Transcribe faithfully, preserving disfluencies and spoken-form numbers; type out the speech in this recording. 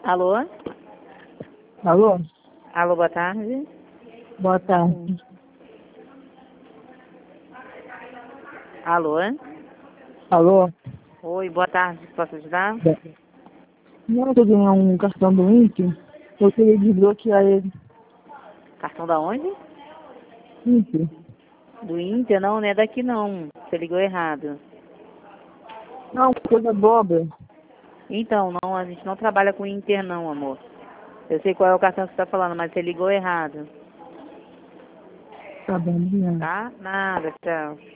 Alô? Alô? Alô, boa tarde. Boa tarde. Alô? Alô? Oi, boa tarde. Posso ajudar? Não, eu ganhar um cartão do Inter. Eu queria desbloquear ele. Cartão da onde? Inter. Do Inter? Não, não é daqui não. Você ligou errado. Não, coisa boba. Então, não, a gente não trabalha com Inter não, amor. Eu sei qual é o cartão que você está falando, mas você ligou errado. Tá bom, obrigada. Tá? Nada, tchau.